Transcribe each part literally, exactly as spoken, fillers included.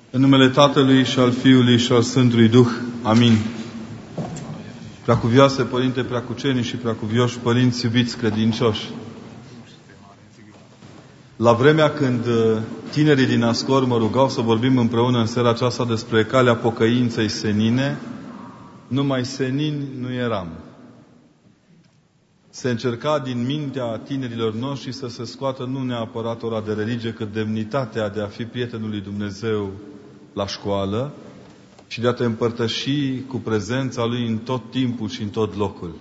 În numele Tatălui și al Fiului și al Sfântului Duh. Amin. Preacuvioase Părinte Preacuceni și preacuvioși părinți iubiți credincioși. La vremea când tinerii din Ascor mă rugau să vorbim împreună în seara aceasta despre calea pocăinței senine, numai senini nu eram. Se încerca din mintea tinerilor noștri să se scoată nu neapărat ora de religie, cât demnitatea de a fi prietenul lui Dumnezeu la școală și de a te împărtăși cu prezența Lui în tot timpul și în tot locul.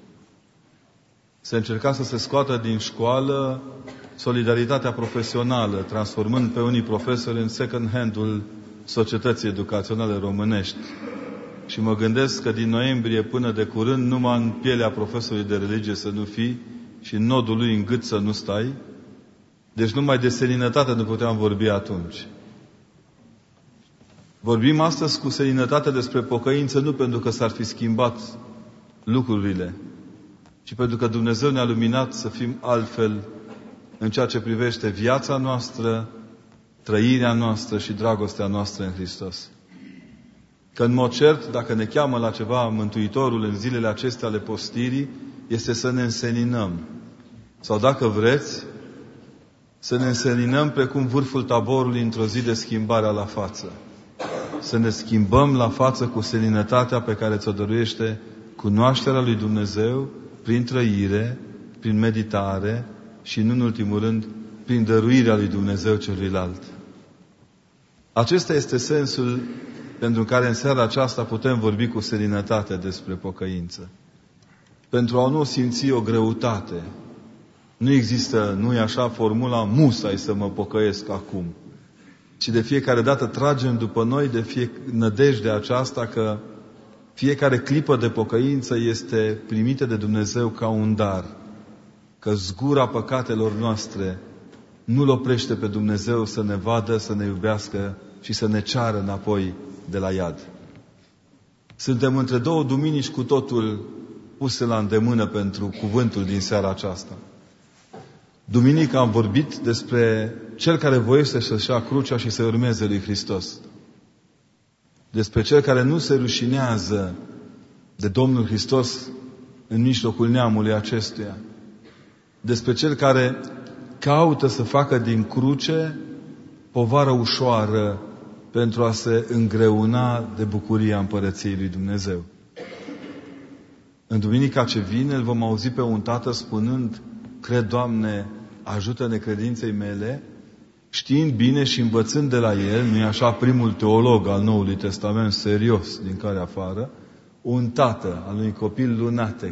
Se încerca să se scoată din școală solidaritatea profesională, transformând pe unii profesori în second hand-ul societății educaționale românești. Și mă gândesc că din noiembrie până de curând, numai în pielea profesorului de religie să nu fii și în nodul lui în gât să nu stai. Deci numai de seninătate nu puteam vorbi atunci. Vorbim astăzi cu seninătate despre pocăință, nu pentru că s-ar fi schimbat lucrurile, ci pentru că Dumnezeu ne-a luminat să fim altfel în ceea ce privește viața noastră, trăirea noastră și dragostea noastră în Hristos. Că în mod cert, dacă ne cheamă la ceva Mântuitorul în zilele acestea ale postirii, este să ne înseninăm. Sau dacă vreți, să ne înseninăm precum vârful taborului într-o zi de schimbare la față. Să ne schimbăm la față cu seninătatea pe care ți-o dăruiește cunoașterea lui Dumnezeu prin trăire, prin meditare și, nu în ultimul rând, prin dăruirea lui Dumnezeu celuilalt. Acesta este sensul pentru care în seara aceasta putem vorbi cu seninătate despre pocăință. Pentru a nu simți o greutate. Nu există, nu e așa, formula musai să mă pocăiesc acum. Ci de fiecare dată tragem după noi de fie nădejdea aceasta că fiecare clipă de pocăință este primită de Dumnezeu ca un dar. Că zgura păcatelor noastre nu-L oprește pe Dumnezeu să ne vadă, să ne iubească și să ne ceară înapoi de la iad. Suntem între două duminici cu totul puse la îndemână pentru cuvântul din seara aceasta. Duminică am vorbit despre cel care voiește să-și ia crucea și să urmeze lui Hristos. Despre cel care nu se rușinează de Domnul Hristos în mijlocul neamului acestuia. Despre cel care caută să facă din cruce povară ușoară pentru a se îngreuna de bucuria împărăției lui Dumnezeu. În duminica ce vine îl vom auzi pe un tată spunând: cred, Doamne, ajută-ne credinței mele, știind bine și învățând de la el, nu-i așa primul teolog al Noului Testament serios din care afară, un tată al unui copil lunatec.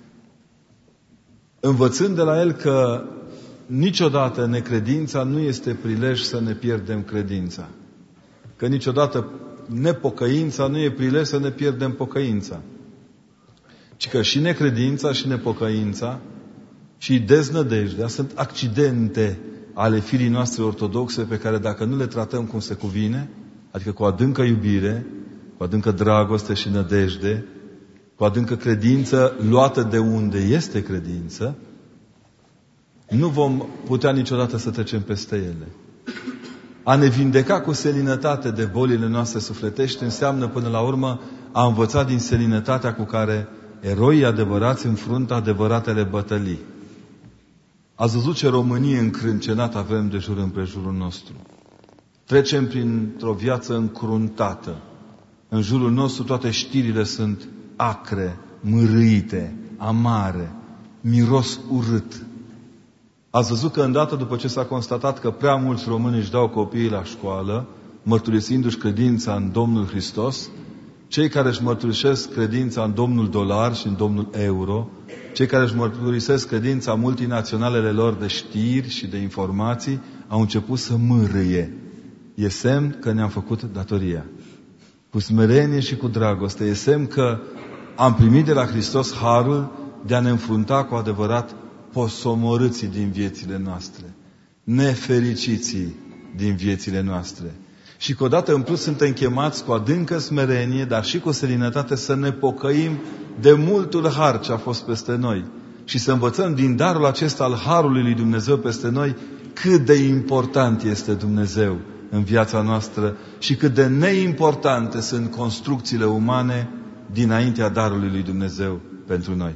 Învățând de la el că niciodată necredința nu este prilej să ne pierdem credința. Că niciodată nepocăința nu e prilej să ne pierdem pocăința. Ci că și necredința și nepocăința și deznădejdea sunt accidente ale firii noastre ortodoxe pe care dacă nu le tratăm cum se cuvine, adică cu adâncă iubire, cu adâncă dragoste și nădejde, cu adâncă credință luată de unde este credință, nu vom putea niciodată să trecem peste ele. A ne vindeca cu seninătate de bolile noastre sufletești înseamnă până la urmă a învăța din seninătatea cu care eroii adevărați înfruntă adevăratele bătălii. Ați văzut ce Românie încrâncenată avem de jur împrejurul nostru. Trecem printr-o viață încruntată. În jurul nostru toate știrile sunt acre, mârâite, amare, miros urât. Ați văzut că îndată după ce s-a constatat că prea mulți români își dau copiii la școală, mărturisindu-și credința în Domnul Hristos, cei care își mărturisesc credința în Domnul Dolar și în Domnul Euro, cei care își mărturisesc credința multinaționalele lor de știri și de informații, au început să mârâie. E semn că ne-am făcut datoria. Cu smerenie și cu dragoste. E semn că am primit de la Hristos harul de a ne înfrunta cu adevărat posomorâții din viețile noastre, nefericiții din viețile noastre. Și că odată în plus suntem chemați cu adâncă smerenie, dar și cu seninătate să ne pocăim de multul har ce a fost peste noi. Și să învățăm din darul acesta al harului lui Dumnezeu peste noi cât de important este Dumnezeu în viața noastră și cât de neimportante sunt construcțiile umane dinaintea darului lui Dumnezeu pentru noi.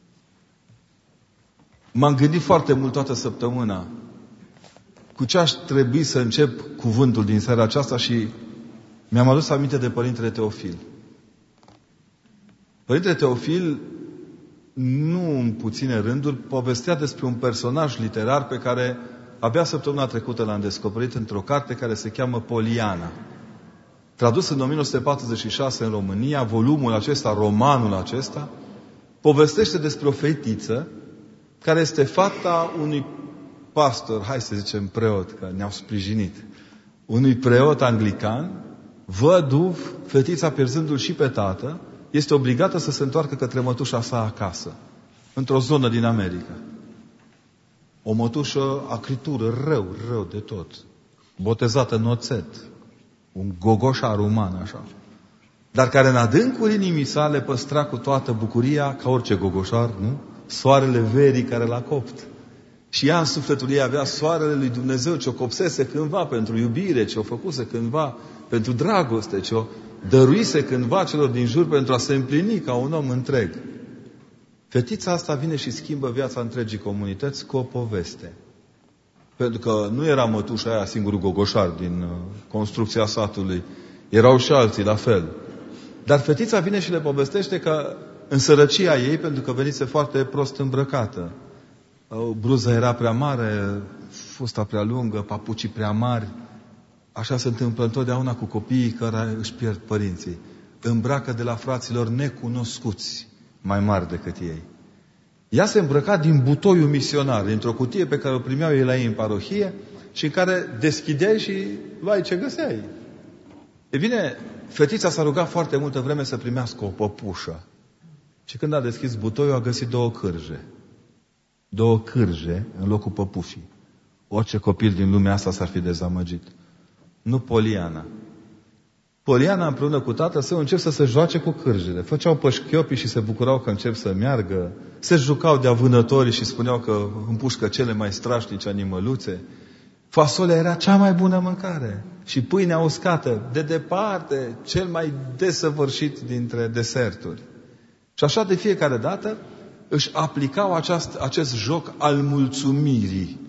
M-am gândit foarte mult toată săptămâna cu ce aș trebui să încep cuvântul din seara aceasta și mi-am adus aminte de Părintele Teofil. Părintele Teofil, nu în puține rânduri, povestea despre un personaj literar pe care abia săptămâna trecută l-am descoperit într-o carte care se cheamă Poliana. Tradus în o mie nouă sute patruzeci și șase în România, volumul acesta, romanul acesta, povestește despre o fetiță care este fata unui pastor, hai să zicem preot, că ne-au sprijinit, unui preot anglican, văduv, fetița pierzându-l și pe tată, este obligată să se întoarcă către mătușa sa acasă, într-o zonă din America. O mătușă acritură, rău, rău de tot, botezată în oțet, un gogoșar uman, așa, dar care în adâncul inimii sale păstra cu toată bucuria, ca orice gogoșar, nu? Soarele verii care l-a copt. Și ea în sufletul ei avea soarele lui Dumnezeu, ce o copsese cândva pentru iubire, ce o făcuse cândva pentru dragoste, ce o dăruise cândva celor din jur pentru a se împlini ca un om întreg. Fetița asta vine și schimbă viața întregii comunități cu o poveste. Pentru că nu era mătușa aia singurul gogoșar din construcția satului. Erau și alții la fel. Dar fetița vine și le povestește că în sărăcia ei, pentru că venise foarte prost îmbrăcată, bluza era prea mare, fusta prea lungă, papucii prea mari. Așa se întâmplă întotdeauna cu copiii care își pierd părinții. Îmbracă de la fraților necunoscuți, mai mari decât ei. Ea se îmbrăca din butoiul misionar, dintr-o cutie pe care o primeau ei la ei în parohie și în care deschideai și vai ce găseai. E bine, fetița s-a rugat foarte multă vreme să primească o păpușă. Și când a deschis butoiul, a găsit două cârje. Două cârje în locul păpușii. Orice copil din lumea asta s-ar fi dezamăgit. Nu Poliana. Poliana împreună cu tatăl său încep să se joace cu cârjele. Făceau pășchiopii și se bucurau că încep să meargă. Se jucau de-a vânătorii și spuneau că împușcă cele mai strașnice animăluțe. Fasolea era cea mai bună mâncare. Și pâinea uscată, de departe, cel mai desăvârșit dintre deserturi. Și așa de fiecare dată își aplicau aceast, acest joc al mulțumirii.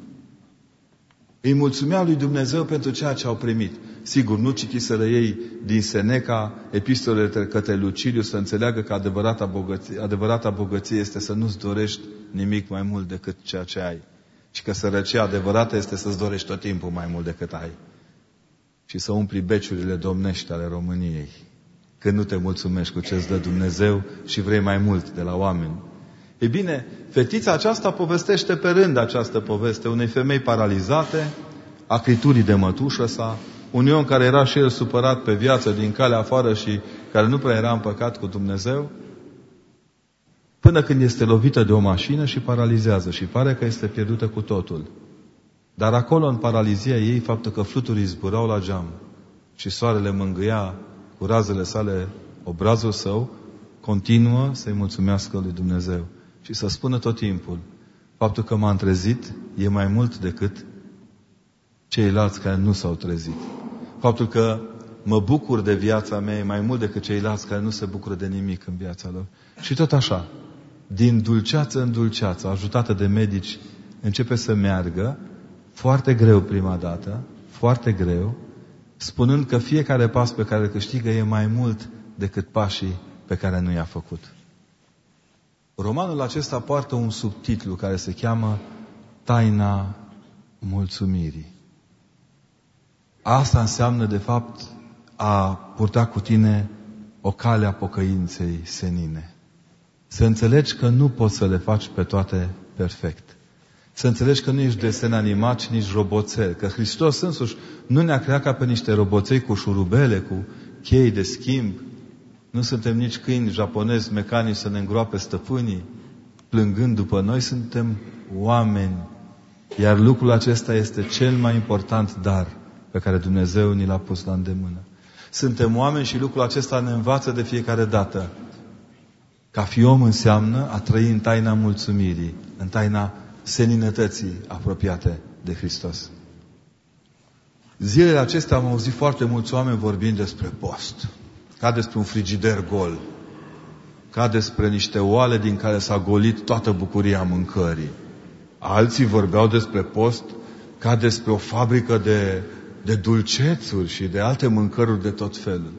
Îi mulțumeau lui Dumnezeu pentru ceea ce au primit. Sigur, nu citiseră ei din Seneca epistolele către Luciliu să înțeleagă că adevărata bogăție, adevărata bogăție este să nu-ți dorești nimic mai mult decât ceea ce ai. Și că sărăcia adevărată este să-ți dorești tot timpul mai mult decât ai. Și să umpli beciurile domnești ale României. Când nu te mulțumești cu ce-ți dă Dumnezeu și vrei mai mult de la oameni. E bine, fetița aceasta povestește pe rând această poveste unei femei paralizate, acriturii de mătușă sa, unui om care era și el supărat pe viață din calea afară și care nu prea era împăcat cu Dumnezeu, până când este lovită de o mașină și paralizează și pare că este pierdută cu totul. Dar acolo, în paralizia ei, faptul că fluturii zburau la geam și soarele mângâia cu razele sale obrazul său, continuă să-i mulțumească lui Dumnezeu și să spună tot timpul, faptul că m-am trezit e mai mult decât ceilalți care nu s-au trezit. Faptul că mă bucur de viața mea e mai mult decât ceilalți care nu se bucură de nimic în viața lor. Și tot așa, din dulceață în dulceață, ajutată de medici, începe să meargă, foarte greu prima dată, foarte greu, spunând că fiecare pas pe care îl câștigă e mai mult decât pașii pe care nu i-a făcut. Romanul acesta poartă un subtitlu care se cheamă Taina mulțumirii. Asta înseamnă, de fapt, a purta cu tine o cale a pocăinței senine. Să înțelegi că nu poți să le faci pe toate perfect. Să înțelegi că nu ești desen animat și nici roboțel. Că Hristos însuși nu ne-a creat ca pe niște roboței cu șurubele, cu chei de schimb. Nu suntem nici câini japonezi mecanici să ne îngroape stăpânii, plângând după noi. Suntem oameni. Iar lucrul acesta este cel mai important dar pe care Dumnezeu ni l-a pus la îndemână. Suntem oameni și lucrul acesta ne învață de fiecare dată. Ca fi om înseamnă a trăi în taina mulțumirii, în taina seninătății apropiate de Hristos. Zilele acestea am auzit foarte mulți oameni vorbind despre post. Ca despre un frigider gol. Ca despre niște oale din care s-a golit toată bucuria mâncării. Alții vorbeau despre post ca despre o fabrică de, de dulcețuri și de alte mâncăruri de tot felul.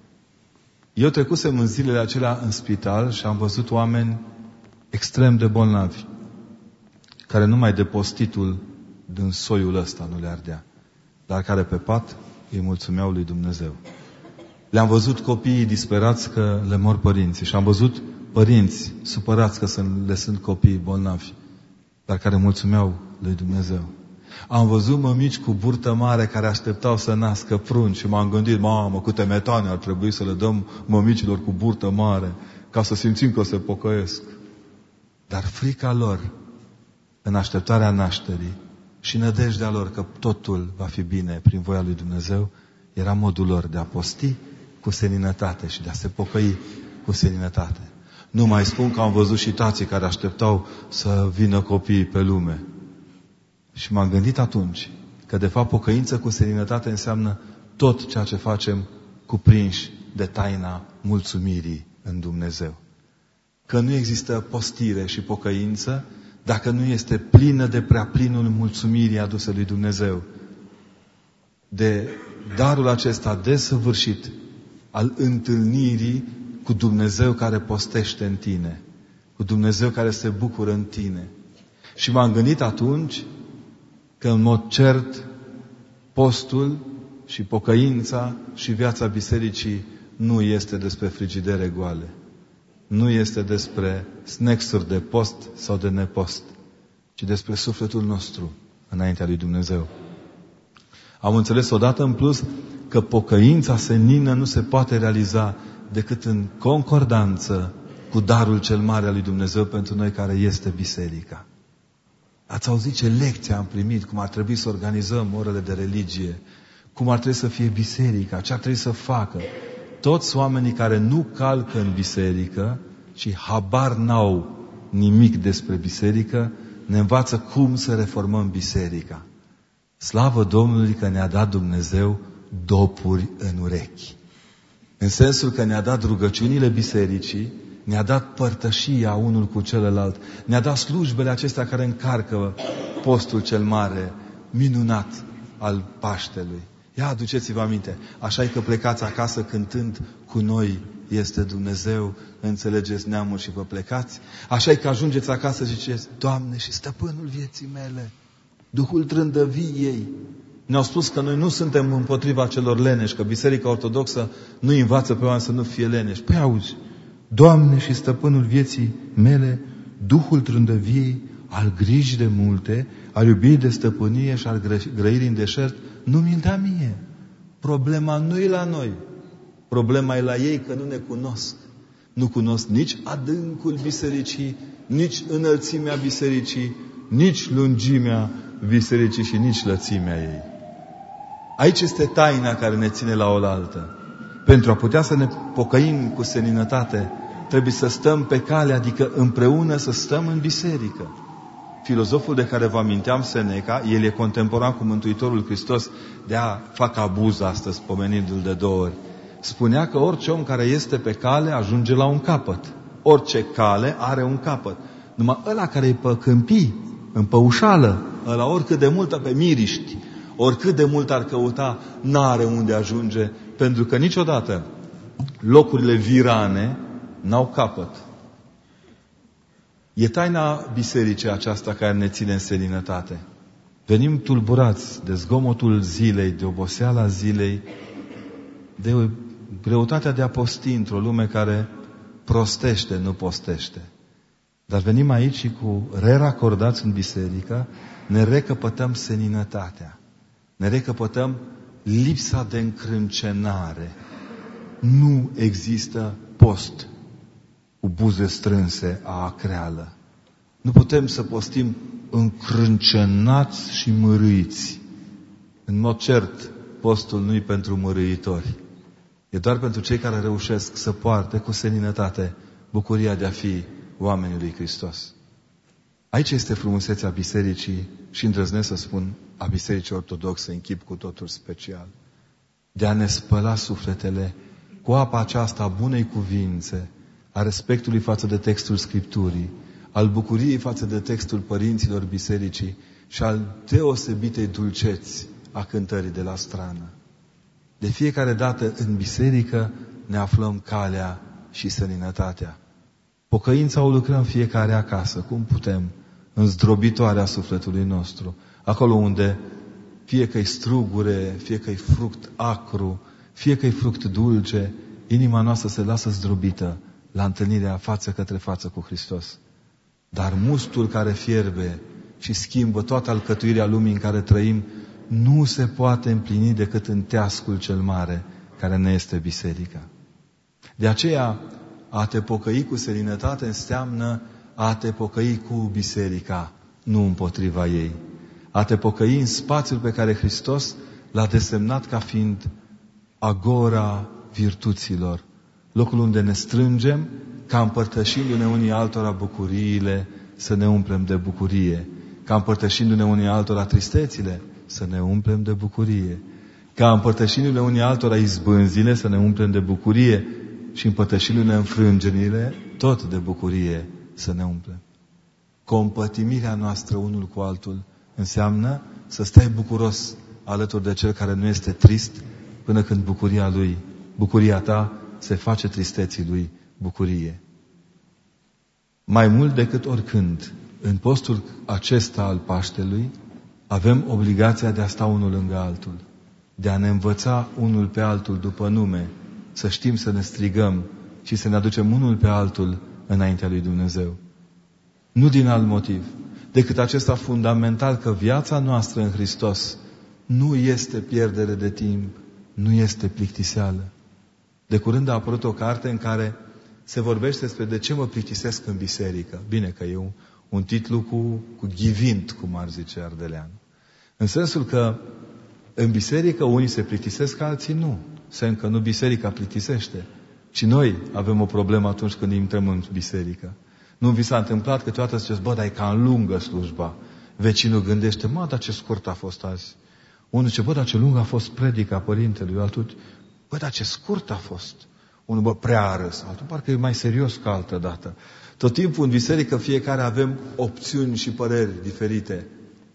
Eu trecusem în zilele acelea în spital și am văzut oameni extrem de bolnavi, care numai de postitul din soiul ăsta nu le ardea, dar care pe pat îi mulțumeau lui Dumnezeu. Le-am văzut copiii disperați că le mor părinții și am văzut părinți supărați că le sunt copiii bolnavi, dar care mulțumeau lui Dumnezeu. Am văzut mămici cu burtă mare care așteptau să nască prunci și m-am gândit, mamă, câte metane ar trebui să le dăm mămicilor cu burtă mare ca să simțim că se pocăiesc. Dar frica lor în așteptarea nașterii și nădejdea lor că totul va fi bine prin voia lui Dumnezeu era modul lor de a posti cu seninătate și de a se pocăi cu seninătate. Nu mai spun că am văzut și tații care așteptau să vină copiii pe lume. Și m-am gândit atunci că de fapt pocăință cu seninătate înseamnă tot ceea ce facem cuprinși de taina mulțumirii în Dumnezeu. Că nu există postire și pocăință dacă nu este plină de prea plinul mulțumirii aduse lui Dumnezeu. De darul acesta desăvârșit al întâlnirii cu Dumnezeu care postește în tine, cu Dumnezeu care se bucură în tine. Și m-am gândit atunci că în mod cert postul și pocăința și viața bisericii nu este despre frigidere goale. Nu este despre snacks-uri de post sau de nepost, ci despre sufletul nostru înaintea lui Dumnezeu. Am înțeles odată în plus că pocăința senină nu se poate realiza decât în concordanță cu darul cel mare al lui Dumnezeu pentru noi care este biserica. Ați auzit ce lecție am primit, cum ar trebui să organizăm orele de religie, cum ar trebui să fie biserica, ce ar trebui să facă. Toți oamenii care nu calcă în biserică și habar n-au nimic despre biserică, ne învață cum să reformăm biserica. Slavă Domnului că ne-a dat Dumnezeu dopuri în urechi. În sensul că ne-a dat rugăciunile bisericii, ne-a dat părtășia unul cu celălalt, ne-a dat slujbele acestea care încarcă postul cel mare, minunat al Paștelui. Ia aduceți-vă aminte, așa-i că plecați acasă cântând cu noi este Dumnezeu, înțelegeți neamul și vă plecați. Așa-i că ajungeți acasă și ziceți, Doamne și stăpânul vieții mele, Duhul trândăviei. Ne-au spus că noi nu suntem împotriva celor leneși, că Biserica Ortodoxă nu învață pe oameni să nu fie leneși. Păi auzi, Doamne și stăpânul vieții mele, Duhul trândăviei, al grijii de multe, al iubirii de stăpânie și al grăirii în deșert, nu mi-l da mie. Problema nu e la noi. Problema e la ei că nu ne cunosc. Nu cunosc nici adâncul bisericii, nici înălțimea bisericii, nici lungimea bisericii și nici lățimea ei. Aici este taina care ne ține la oaltă. Pentru a putea să ne pocăim cu seninătate, trebuie să stăm pe cale, adică împreună să stăm în biserică. Filozoful de care vă aminteam, Seneca, el e contemporan cu Mântuitorul Hristos, de-a fac abuz astăzi, pomenindu-l de două ori. Spunea că orice om care este pe cale ajunge la un capăt. Orice cale are un capăt. Numai ăla care e pe câmpii, în păușală, ăla oricât de mult pe miriști, oricât de mult ar căuta, n-are unde ajunge, pentru că niciodată locurile virane n-au capăt. E taina bisericii aceasta care ne ține în seninătate. Venim tulburați de zgomotul zilei, de oboseala zilei, de greutatea de a posti într-o lume care prostește, nu postește. Dar venim aici și cu reracordați în biserică, ne recăpătăm seninătatea. Ne recăpătăm lipsa de încrâncenare. Nu există post cu buze strânse a acreală. Nu putem să postim încrâncenați și mârâiți. În mod cert, postul nu e pentru mârâitori. E doar pentru cei care reușesc să poarte cu seninătate bucuria de a fi oamenii lui Hristos. Aici este frumusețea bisericii și îndrăznesc să spun a bisericii ortodoxe în chip cu totul special. De a ne spăla sufletele cu apa aceasta a bunei cuvințe, a respectului față de textul Scripturii, al bucuriei față de textul părinților bisericii și al deosebitei dulceți a cântării de la strană. De fiecare dată în biserică ne aflăm calea și seninătatea. Pocăința o lucrăm fiecare acasă, cum putem, în zdrobitoarea sufletului nostru, acolo unde fie că-i strugure, fie că-i fruct acru, fie că-i fruct dulce, inima noastră se lasă zdrobită la întâlnirea față către față cu Hristos. Dar mustul care fierbe și schimbă toată alcătuirea lumii în care trăim, nu se poate împlini decât în teascul cel mare, care ne este biserica. De aceea, a te pocăi cu seninătate înseamnă a te pocăi cu biserica, nu împotriva ei. A te pocăi în spațiul pe care Hristos l-a desemnat ca fiind agora virtuților, locul unde ne strângem ca împărtășindu-ne unii altora bucuriile să ne umplem de bucurie, ca împărtășindu-ne unii altora tristețile să ne umplem de bucurie, ca împărtășindu-ne unii altora izbânzile să ne umplem de bucurie și împărtășindu-ne înfrângerile tot de bucurie să ne umplem. Compătimirea noastră unul cu altul înseamnă să stai bucuros alături de cel care nu este trist până când bucuria lui, bucuria ta se face tristeții lui bucurie. Mai mult decât oricând, în postul acesta al Paștelui, avem obligația de a sta unul lângă altul, de a ne învăța unul pe altul după nume, să știm să ne strigăm și să ne aducem unul pe altul înaintea lui Dumnezeu. Nu din alt motiv, decât acesta fundamental că viața noastră în Hristos nu este pierdere de timp, nu este plictiseală. De curând a apărut o carte în care se vorbește despre de ce mă plictisesc în biserică. Bine că e un, un titlu cu, cu ghivint, cum ar zice Ardelean. În sensul că în biserică unii se plictisesc, alții nu. Semn că nu biserica plictisește, ci noi avem o problemă atunci când intrăm în biserică. Nu vi s-a întâmplat că câteodată ziceți, bă, dar e cam lungă slujba. Vecinul gândește, mă, dar ce scurt a fost azi. Unul zice, bă, dar ce lungă a fost predica părintelui. Altul, bă, dar ce scurt a fost. Unul, bă, prea a râs. Altul, parcă e mai serios ca altă dată. Tot timpul în biserică fiecare avem opțiuni și păreri diferite.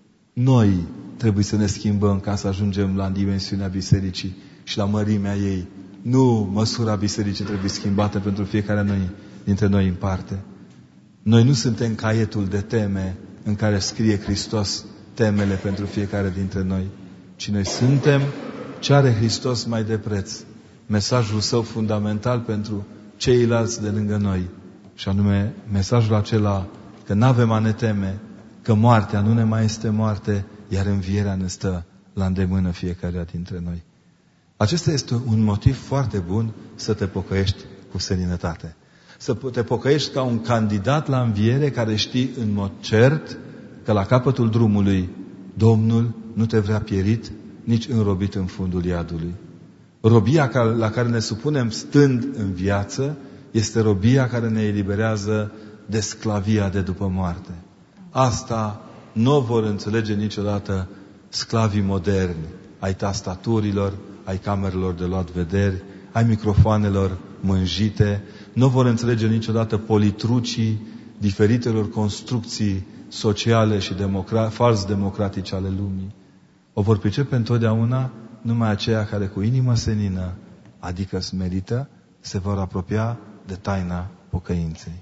Noi trebuie să ne schimbăm ca să ajungem la dimensiunea bisericii și la mărimea ei. Nu măsura bisericii trebuie schimbată pentru fiecare noi, dintre noi în parte. Noi nu suntem caietul de teme în care scrie Hristos temele pentru fiecare dintre noi, ci noi suntem ce are Hristos mai de preț. Mesajul său fundamental pentru ceilalți de lângă noi. Și anume mesajul acela că n-avem a ne teme, că moartea nu ne mai este moarte, iar învierea ne stă la îndemână fiecare dintre noi. Acesta este un motiv foarte bun să te pocăiești cu seninătate. Să te pocăiești ca un candidat la înviere care știi în mod cert că la capătul drumului Domnul nu te vrea pierit, nici înrobit în fundul iadului. Robia la care ne supunem stând în viață este robia care ne eliberează de sclavia de după moarte. Asta nu vor înțelege niciodată sclavii moderni, ai tastaturilor, ai camerelor de luat vederi, ai microfoanelor mânjite, nu vor înțelege niciodată politrucii diferitelor construcții sociale și democra- fals democratice ale lumii. O vor pricepe întotdeauna numai aceia care cu inimă senină, adică smerită, se vor apropia de taina pocăinței.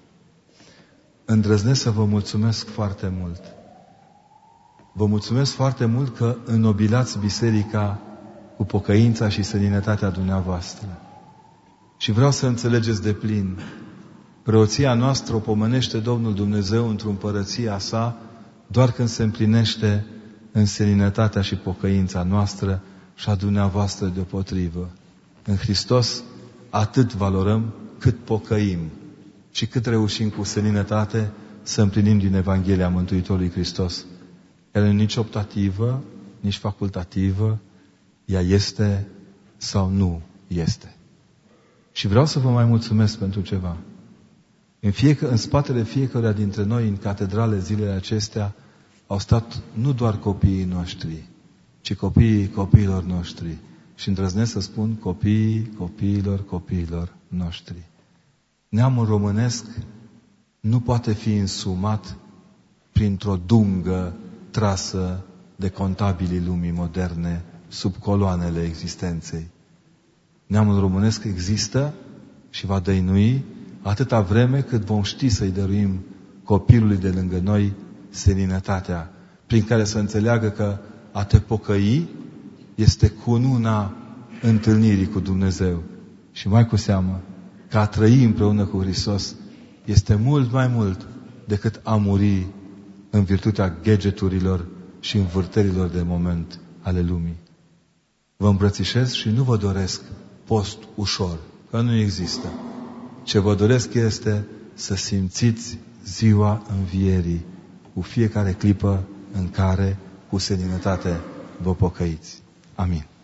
Îndrăznesc să vă mulțumesc foarte mult. Vă mulțumesc foarte mult că înnobilați biserica cu pocăința și seninătatea dumneavoastră. Și vreau să înțelegeți de plin. Preoția noastră o pomenește Domnul Dumnezeu într-o împărăție a sa doar când se împlinește în seninătatea și pocăința noastră și a dumneavoastră deopotrivă. În Hristos atât valorăm cât pocăim și cât reușim cu seninătate să împlinim din Evanghelia Mântuitorului Hristos. Ea nu e nici optativă, nici facultativă, ea este sau nu este. Și vreau să vă mai mulțumesc pentru ceva. În, fiecare, în spatele fiecăruia dintre noi, în catedrale zilele acestea, au stat nu doar copiii noștri, ci copiii copiilor noștri. Și îndrăznesc să spun copiii copiilor copiilor noștri. Neamul românesc nu poate fi însumat printr-o dungă trasă de contabilii lumii moderne sub coloanele existenței. Neamul românesc există și va dăinui atâta vreme cât vom ști să-i dăruim copilului de lângă noi seninătatea, prin care să înțeleagă că a te pocăi este cununa întâlnirii cu Dumnezeu. Și mai cu seamă, că a trăi împreună cu Hristos este mult mai mult decât a muri în virtutea gadgeturilor și învârtărilor de moment ale lumii. Vă îmbrățișez și nu vă doresc post ușor, că nu există. Ce vă doresc este să simțiți ziua învierii cu fiecare clipă în care, cu seninătate, vă pocăiți. Amin.